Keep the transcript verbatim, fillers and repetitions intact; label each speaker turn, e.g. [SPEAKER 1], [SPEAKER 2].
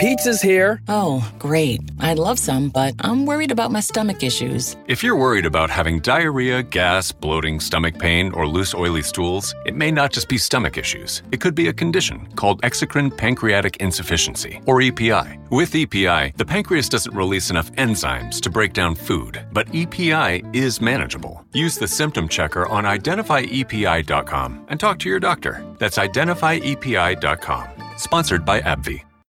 [SPEAKER 1] Pizza's here.
[SPEAKER 2] Oh, great. I'd love some, but I'm worried about my stomach issues.
[SPEAKER 3] If you're worried about having diarrhea, gas, bloating, stomach pain, or loose, oily stools, it may not just be stomach issues. It could be a condition called exocrine pancreatic insufficiency, or E P I. With E P I, the pancreas doesn't release enough enzymes to break down food, but E P I is manageable. Use the symptom checker on identify E P I dot com and talk to your doctor. That's identify E P I dot com. Sponsored by AbbVie.